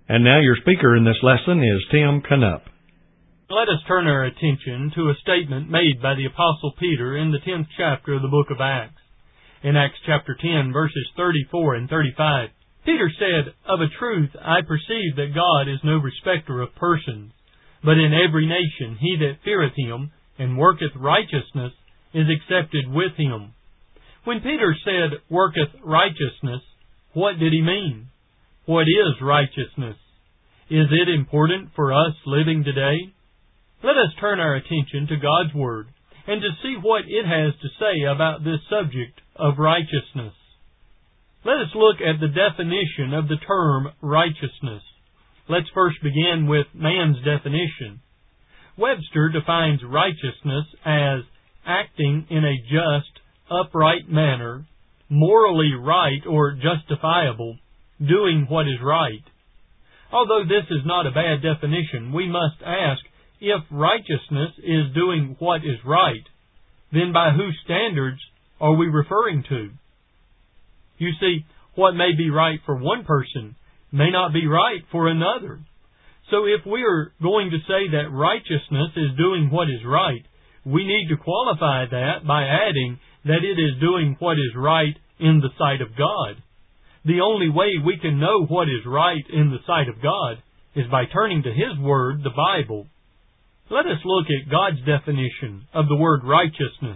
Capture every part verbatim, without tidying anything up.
And now your speaker in this lesson is Tim Canup. Let us turn our attention to a statement made by the Apostle Peter in the tenth chapter of the book of Acts. In Acts chapter ten, verses thirty-four and thirty-five, Peter said, "Of a truth I perceive that God is no respecter of persons, but in every nation he that feareth him and worketh righteousness is accepted with him." When Peter said, "worketh righteousness," what did he mean? What is righteousness? Is it important for us living today? Let us turn our attention to God's Word and to see what it has to say about this subject of righteousness. Let us look at the definition of the term righteousness. Let's first begin with man's definition. Webster defines righteousness as acting in a just, upright manner, morally right or justifiable, doing what is right. Although this is not a bad definition, we must ask, if righteousness is doing what is right, then by whose standards are we referring to? You see, what may be right for one person may not be right for another. So if we are going to say that righteousness is doing what is right, we need to qualify that by adding that it is doing what is right in the sight of God. The only way we can know what is right in the sight of God is by turning to His Word, the Bible. Let us look at God's definition of the word righteousness.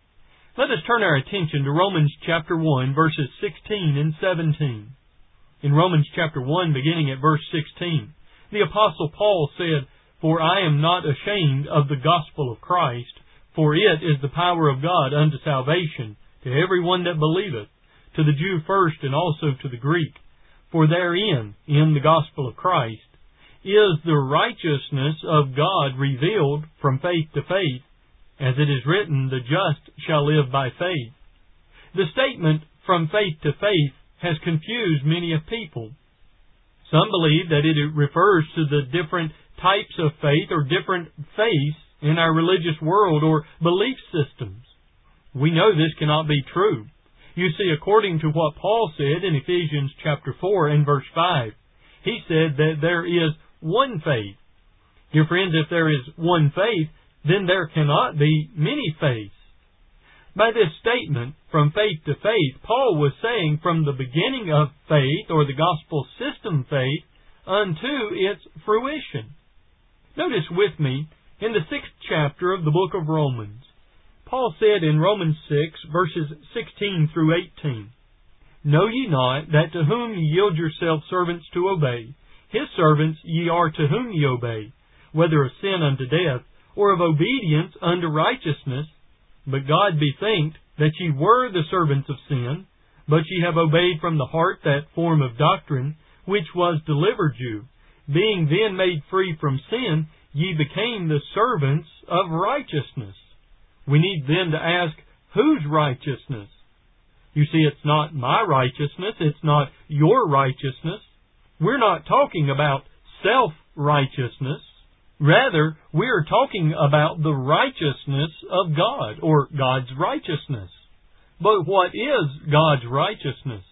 Let us turn our attention to Romans chapter one, verses sixteen and seventeen. In Romans chapter one, beginning at verse sixteen, the Apostle Paul said, "For I am not ashamed of the gospel of Christ, for it is the power of God unto salvation to every one that believeth, to the Jew first and also to the Greek. For therein, in the gospel of Christ, is the righteousness of God revealed from faith to faith, as it is written, the just shall live by faith." The statement, from faith to faith, has confused many of people. Some believe that it refers to the different types of faith or different faiths in our religious world or belief systems. We know this cannot be true. You see, according to what Paul said in Ephesians chapter four and verse five, he said that there is one faith. Dear friends, if there is one faith, then there cannot be many faiths. By this statement, from faith to faith, Paul was saying from the beginning of faith, or the gospel system faith, unto its fruition. Notice with me, in the sixth chapter of the book of Romans, Paul said in Romans six, verses sixteen through eighteen, "Know ye not that to whom ye yield yourselves servants to obey, His servants ye are to whom ye obey, whether of sin unto death, or of obedience unto righteousness? But God be thanked that ye were the servants of sin, but ye have obeyed from the heart that form of doctrine which was delivered you. Being then made free from sin, ye became the servants of righteousness." We need then to ask, whose righteousness? You see, it's not my righteousness, it's not your righteousness. We're not talking about self-righteousness. Rather, we are talking about the righteousness of God, or God's righteousness. But what is God's righteousness?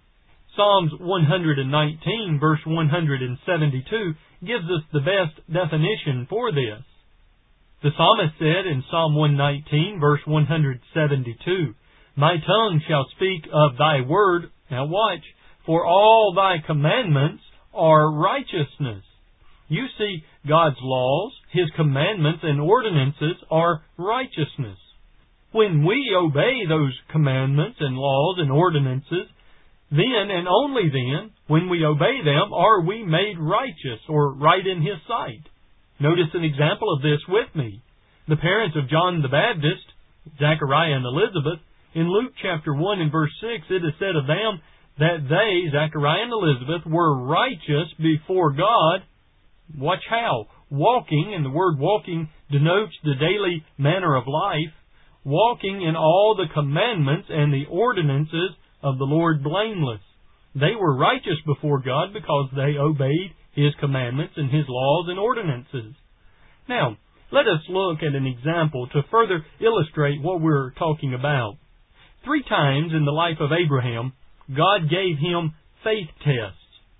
Psalms one nineteen, verse one seventy-two, gives us the best definition for this. The psalmist said in Psalm one nineteen, verse one seventy-two, "My tongue shall speak of thy word," now watch, "for all thy commandments are righteousness." You see, God's laws, His commandments and ordinances are righteousness. When we obey those commandments and laws and ordinances, then and only then, when we obey them, are we made righteous or right in His sight. Notice an example of this with me. The parents of John the Baptist, Zechariah and Elizabeth, in Luke chapter one and verse six, it is said of them that they, Zechariah and Elizabeth, were righteous before God. Watch how. Walking, and the word walking denotes the daily manner of life, walking in all the commandments and the ordinances of the Lord blameless. They were righteous before God because they obeyed His commandments and His laws and ordinances. Now, let us look at an example to further illustrate what we're talking about. Three times in the life of Abraham, God gave him faith tests.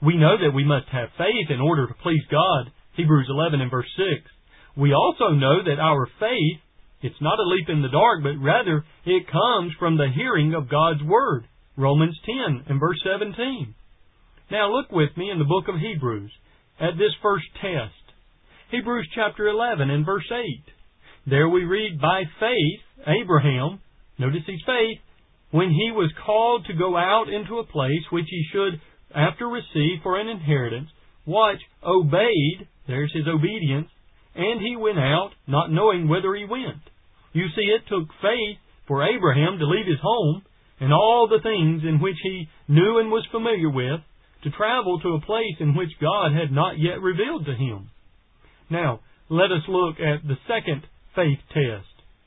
We know that we must have faith in order to please God, Hebrews eleven and verse six. We also know that our faith, it's not a leap in the dark, but rather it comes from the hearing of God's Word, Romans ten and verse seventeen. Now look with me in the book of Hebrews at this first test. Hebrews chapter eleven and verse eight. There we read, by faith, Abraham, notice his faith, when he was called to go out into a place which he should after receive for an inheritance, watch, obeyed, there's his obedience, and he went out, not knowing whither he went. You see, it took faith for Abraham to leave his home and all the things in which he knew and was familiar with, to travel to a place in which God had not yet revealed to him. Now, let us look at the second faith test.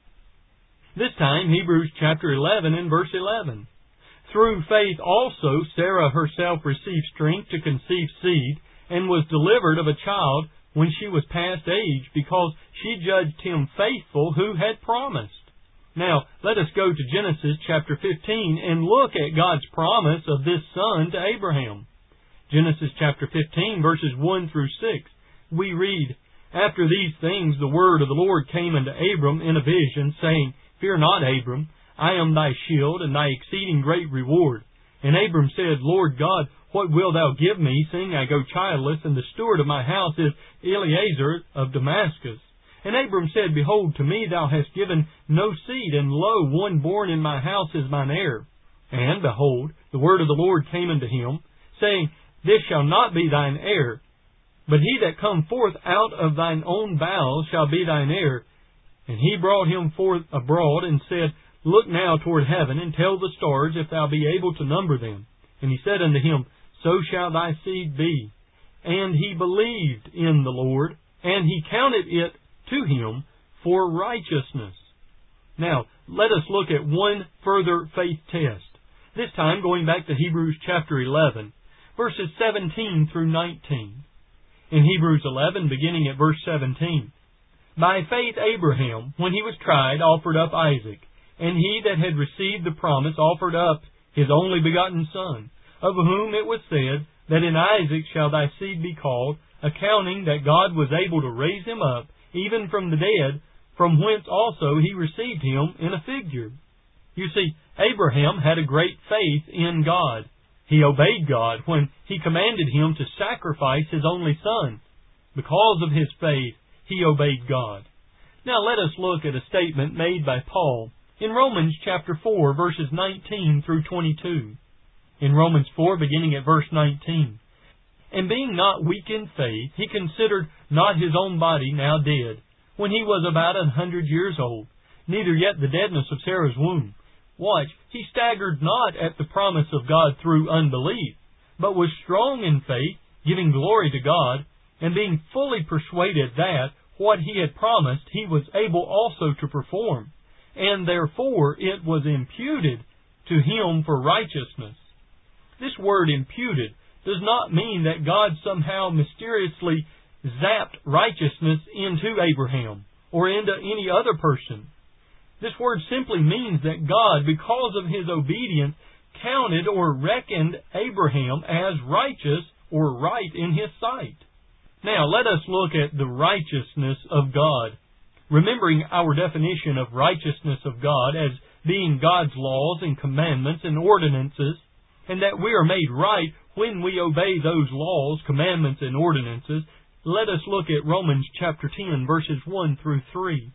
This time, Hebrews chapter eleven and verse eleven. Through faith also Sarah herself received strength to conceive seed, and was delivered of a child when she was past age, because she judged him faithful who had promised. Now, let us go to Genesis chapter fifteen and look at God's promise of this son to Abraham. Genesis chapter fifteen, verses one through six. We read, After these things the word of the Lord came unto Abram in a vision, saying, Fear not, Abram, I am thy shield, and thy exceeding great reward. And Abram said, Lord God, what wilt thou give me, seeing I go childless, and the steward of my house is Eliezer of Damascus? And Abram said, Behold, to me thou hast given no seed, and lo, one born in my house is mine heir. And, behold, the word of the Lord came unto him, saying, This shall not be thine heir, but he that come forth out of thine own bowels shall be thine heir. And he brought him forth abroad, and said, Look now toward heaven, and tell the stars, if thou be able to number them. And he said unto him, So shall thy seed be. And he believed in the Lord, and he counted it to him for righteousness. Now, let us look at one further faith test. This time going back to Hebrews chapter eleven, verses seventeen through nineteen. In Hebrews eleven, beginning at verse seventeen. By faith Abraham, when he was tried, offered up Isaac. And he that had received the promise offered up his only begotten son, of whom it was said, That in Isaac shall thy seed be called, accounting that God was able to raise him up, even from the dead, from whence also he received him in a figure. You see, Abraham had a great faith in God. He obeyed God when He commanded him to sacrifice his only son. Because of his faith, he obeyed God. Now let us look at a statement made by Paul in Romans chapter four, verses nineteen through twenty-two. In Romans four, beginning at verse nineteen. And being not weak in faith, he considered not his own body now dead, when he was about an hundred years old, neither yet the deadness of Sarah's womb. Watch, he staggered not at the promise of God through unbelief, but was strong in faith, giving glory to God, and being fully persuaded that what he had promised he was able also to perform, and therefore it was imputed to him for righteousness. This word imputed does not mean that God somehow mysteriously zapped righteousness into Abraham or into any other person. This word simply means that God, because of his obedience, counted or reckoned Abraham as righteous or right in his sight. Now, let us look at the righteousness of God, remembering our definition of righteousness of God as being God's laws and commandments and ordinances, and that we are made right when we obey those laws, commandments, and ordinances. Let us look at Romans chapter ten, verses one through three.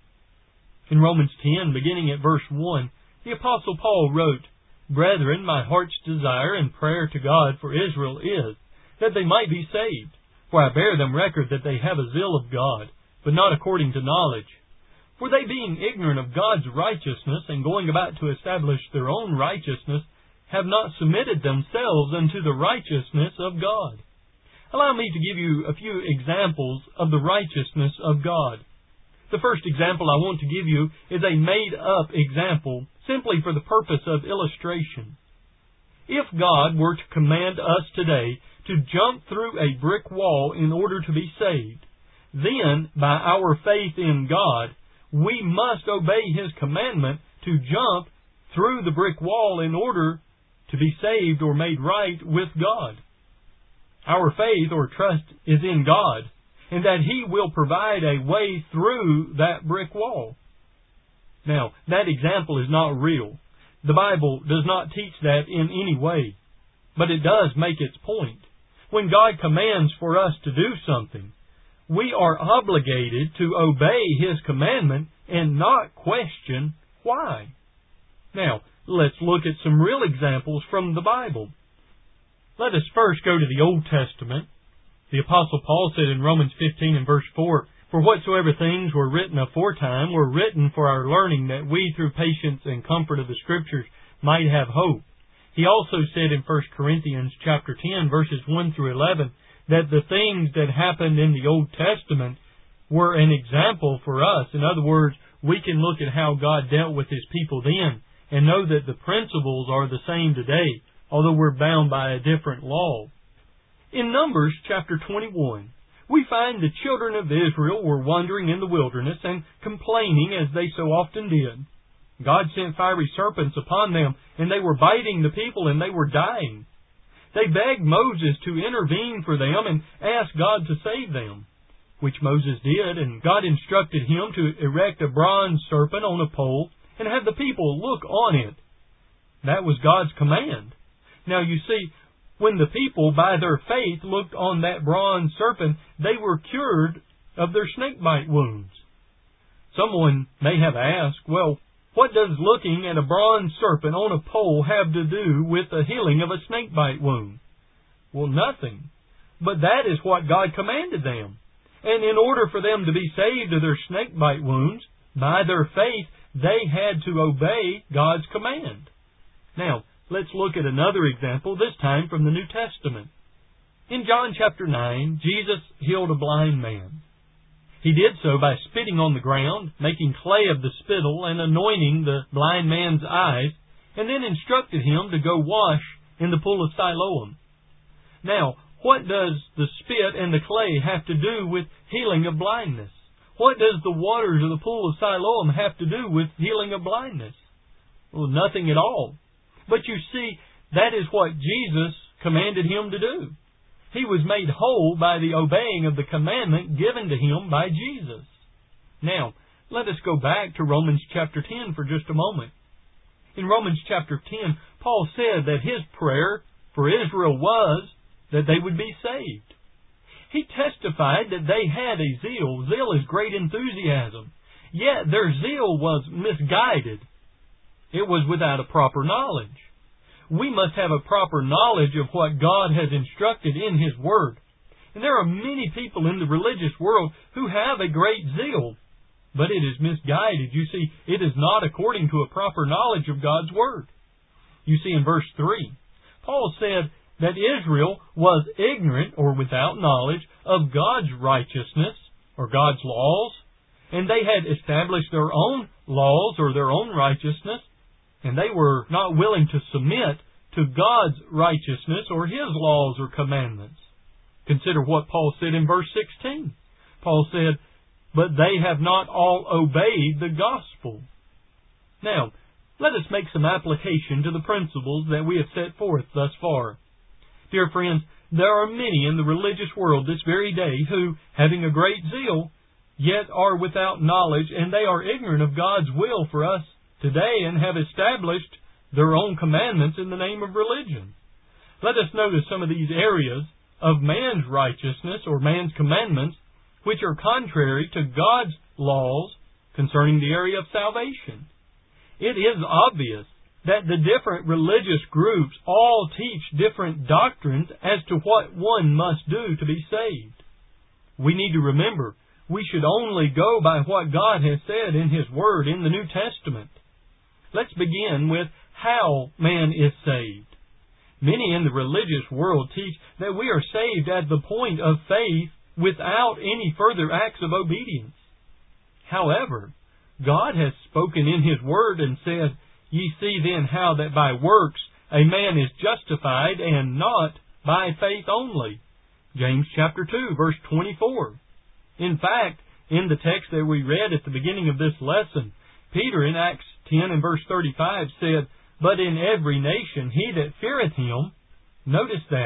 In Romans ten, beginning at verse one, the Apostle Paul wrote, Brethren, my heart's desire and prayer to God for Israel is, that they might be saved. For I bear them record that they have a zeal of God, but not according to knowledge. For they being ignorant of God's righteousness, and going about to establish their own righteousness, have not submitted themselves unto the righteousness of God. Allow me to give you a few examples of the righteousness of God. The first example I want to give you is a made-up example, simply for the purpose of illustration. If God were to command us today to jump through a brick wall in order to be saved, then, by our faith in God, we must obey His commandment to jump through the brick wall in order to be saved or made right with God. our faith or trust is in God, and that He will provide a way through that brick wall. Now, that example is not real. The Bible does not teach that in any way, but it does make its point. When God commands for us to do something, we are obligated to obey His commandment and not question why. Now, let's look at some real examples from the Bible. Let us first go to the Old Testament. The Apostle Paul said in Romans fifteen and verse four, "For whatsoever things were written aforetime were written for our learning, that we through patience and comfort of the Scriptures might have hope." He also said in First Corinthians chapter ten, verses one through eleven, that the things that happened in the Old Testament were an example for us. In other words, we can look at how God dealt with His people then and know that the principles are the same today, although we're bound by a different law. In Numbers chapter twenty-one, we find the children of Israel were wandering in the wilderness and complaining as they so often did. God sent fiery serpents upon them, and they were biting the people, and they were dying. They begged Moses to intervene for them and asked God to save them, which Moses did, and God instructed him to erect a bronze serpent on a pole and have the people look on it. That was God's command. Now you see, when the people, by their faith, looked on that bronze serpent, they were cured of their snakebite wounds. Someone may have asked, well, what does looking at a bronze serpent on a pole have to do with the healing of a snakebite wound? Well, nothing. But that is what God commanded them. And in order for them to be saved of their snakebite wounds, by their faith, they had to obey God's command. Now, let's look at another example, this time from the New Testament. In John chapter nine, Jesus healed a blind man. He did so by spitting on the ground, making clay of the spittle, and anointing the blind man's eyes, and then instructed him to go wash in the pool of Siloam. Now, what does the spit and the clay have to do with healing of blindness? What does the waters of the pool of Siloam have to do with healing of blindness? Well, nothing at all. But you see, that is what Jesus commanded him to do. He was made whole by the obeying of the commandment given to him by Jesus. Now, let us go back to Romans chapter ten for just a moment. In Romans chapter ten, Paul said that his prayer for Israel was that they would be saved. He testified that they had a zeal. Zeal is great enthusiasm. Yet their zeal was misguided. It was without a proper knowledge. We must have a proper knowledge of what God has instructed in His Word. And there are many people in the religious world who have a great zeal, but it is misguided. You see, it is not according to a proper knowledge of God's Word. You see in verse three, Paul said that Israel was ignorant or without knowledge of God's righteousness or God's laws, and they had established their own laws or their own righteousness, and they were not willing to submit to God's righteousness or His laws or commandments. Consider what Paul said in verse sixteen. Paul said, "But they have not all obeyed the gospel." Now, let us make some application to the principles that we have set forth thus far. Dear friends, there are many in the religious world this very day who, having a great zeal, yet are without knowledge, and they are ignorant of God's will for us today and have established their own commandments in the name of religion. Let us notice some of these areas of man's righteousness or man's commandments which are contrary to God's laws concerning the area of salvation. It is obvious that the different religious groups all teach different doctrines as to what one must do to be saved. We need to remember, we should only go by what God has said in His Word in the New Testament. Let's begin with how man is saved. Many in the religious world teach that we are saved at the point of faith without any further acts of obedience. However, God has spoken in His Word and said, "Ye see then how that by works a man is justified, and not by faith only." James chapter two, verse twenty-four. In fact, in the text that we read at the beginning of this lesson, Peter in Acts ten and verse thirty-five said, "But in every nation he that feareth Him," notice that,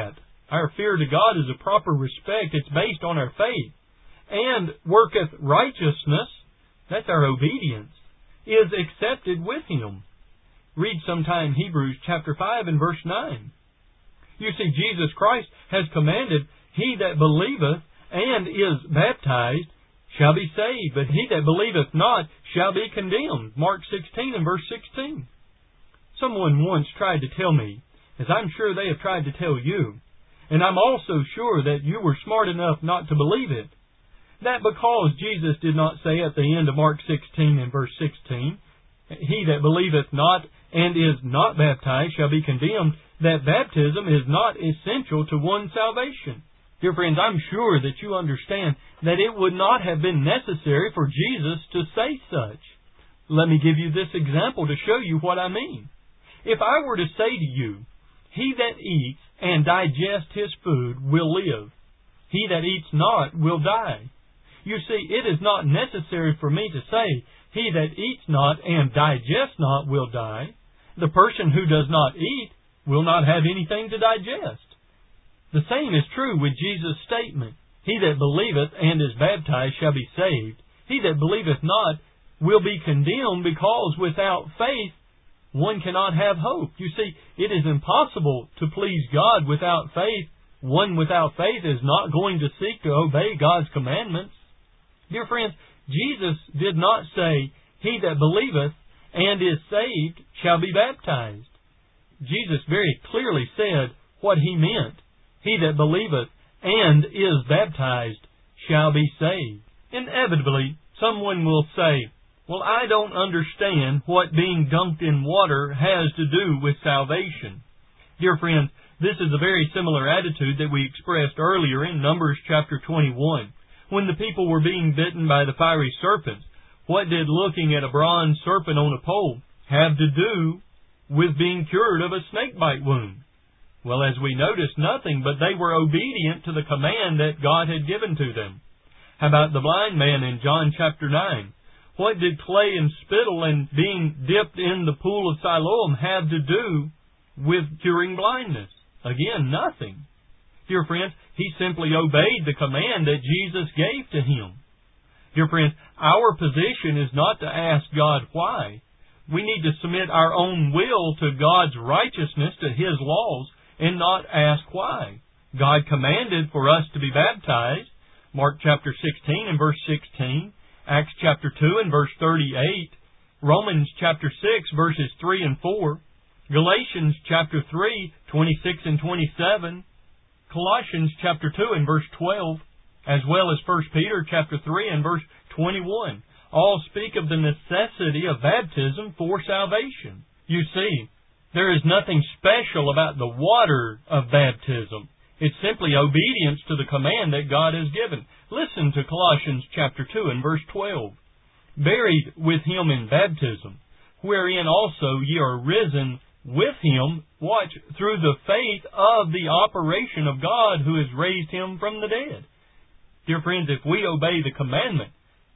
Our fear to God is a proper respect. It's based on our faith. And worketh righteousness, that's our obedience, is accepted with Him. Read sometime Hebrews chapter five and verse nine. You see, Jesus Christ has commanded, He that believeth and is baptized shall be saved, but he that believeth not shall be condemned. Mark sixteen and verse sixteen. Someone once tried to tell me, as I'm sure they have tried to tell you, and I'm also sure that you were smart enough not to believe it, that because Jesus did not say at the end of Mark sixteen and verse sixteen, He that believeth not and is not baptized shall be condemned, that baptism is not essential to one's salvation. Dear friends, I'm sure that you understand that it would not have been necessary for Jesus to say such. Let me give you this example to show you what I mean. If I were to say to you, He that eats and digests his food will live. He that eats not will die. You see, it is not necessary for me to say, He that eats not and digests not will die. The person who does not eat will not have anything to digest. The same is true with Jesus' statement, He that believeth and is baptized shall be saved. He that believeth not will be condemned, because without faith one cannot have hope. You see, it is impossible to please God without faith. One without faith is not going to seek to obey God's commandments. Dear friends, Jesus did not say, He that believeth and is saved shall be baptized. Jesus very clearly said what He meant. He that believeth and is baptized shall be saved. Inevitably, someone will say, well, I don't understand what being dunked in water has to do with salvation. Dear friends, this is a very similar attitude that we expressed earlier in Numbers chapter twenty-one. When the people were being bitten by the fiery serpents, what did looking at a bronze serpent on a pole have to do with being cured of a snakebite wound? Well, as we noticed, nothing, but they were obedient to the command that God had given to them. How about the blind man in John chapter nine? What did clay and spittle and being dipped in the pool of Siloam have to do with curing blindness? Again, nothing. Dear friends, he simply obeyed the command that Jesus gave to him. Dear friends, our position is not to ask God why. We need to submit our own will to God's righteousness, to His laws, and not ask why. God commanded for us to be baptized. Mark chapter sixteen and verse sixteen. Acts chapter two and verse thirty-eight. Romans chapter six verses three and four. Galatians chapter three, twenty-six and twenty-seven. Colossians chapter two and verse twelve. As well as First Peter chapter three and verse twenty-one. All speak of the necessity of baptism for salvation. You see, there is nothing special about the water of baptism. It's simply obedience to the command that God has given. Listen to Colossians chapter two and verse twelve. Buried with Him in baptism, wherein also ye are risen with Him, watch, through the faith of the operation of God who has raised Him from the dead. Dear friends, if we obey the commandment,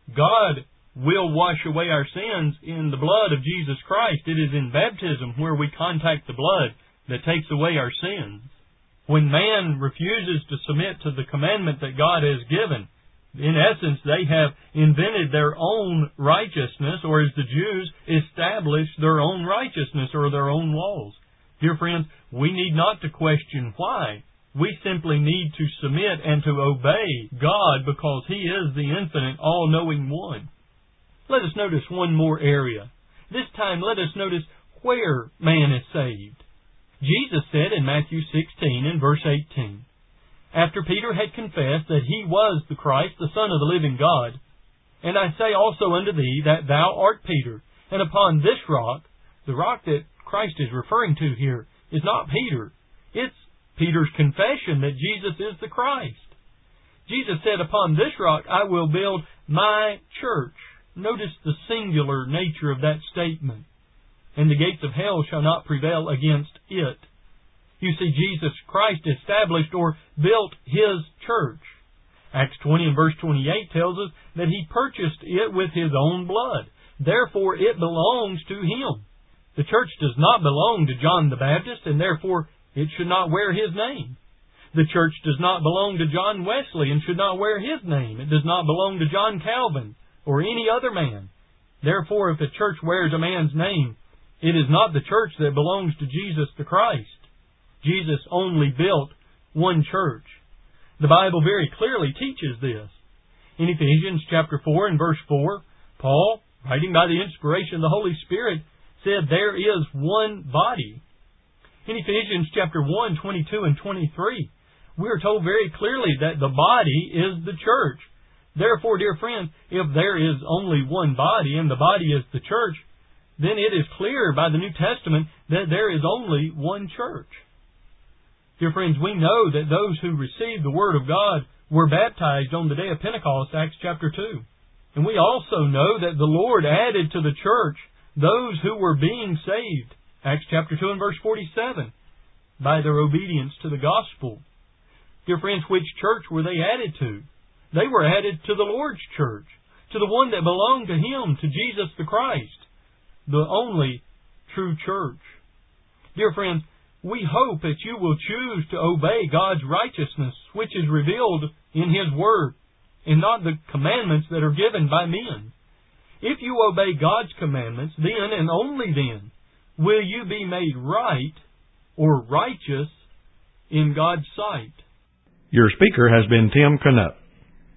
God will wash away our sins in the blood of Jesus Christ. It is in baptism where we contact the blood that takes away our sins. When man refuses to submit to the commandment that God has given, in essence, they have invented their own righteousness, or as the Jews, established their own righteousness or their own laws. Dear friends, we need not to question why. We simply need to submit and to obey God, because He is the infinite, all-knowing one. Let us notice one more area. This time, let us notice where man is saved. Jesus said in Matthew sixteen and verse eighteen, after Peter had confessed that he was the Christ, the Son of the living God, and I say also unto thee that thou art Peter, and upon this rock, the rock that Christ is referring to here is not Peter. It's Peter's confession that Jesus is the Christ. Jesus said, upon this rock I will build my church. Notice the singular nature of that statement. And the gates of hell shall not prevail against it. You see, Jesus Christ established or built His church. Acts twenty and verse twenty-eight tells us that He purchased it with His own blood. Therefore, it belongs to Him. The church does not belong to John the Baptist, and therefore it should not wear his name. The church does not belong to John Wesley and should not wear his name. It does not belong to John Calvin or any other man. Therefore, if the church wears a man's name, it is not the church that belongs to Jesus the Christ. Jesus only built one church. The Bible very clearly teaches this. In Ephesians chapter four and verse four, Paul, writing by the inspiration of the Holy Spirit, said there is one body. In Ephesians chapter one, twenty-two and twenty-three, we are told very clearly that the body is the church. Therefore, dear friends, if there is only one body and the body is the church, then it is clear by the New Testament that there is only one church. Dear friends, we know that those who received the Word of God were baptized on the day of Pentecost, Acts chapter two. And we also know that the Lord added to the church those who were being saved, Acts chapter two and verse forty-seven, by their obedience to the gospel. Dear friends, which church were they added to? They were added to the Lord's church, to the one that belonged to Him, to Jesus the Christ, the only true church. Dear friends, we hope that you will choose to obey God's righteousness, which is revealed in His Word, and not the commandments that are given by men. If you obey God's commandments, then and only then will you be made right or righteous in God's sight. Your speaker has been Tim Canup.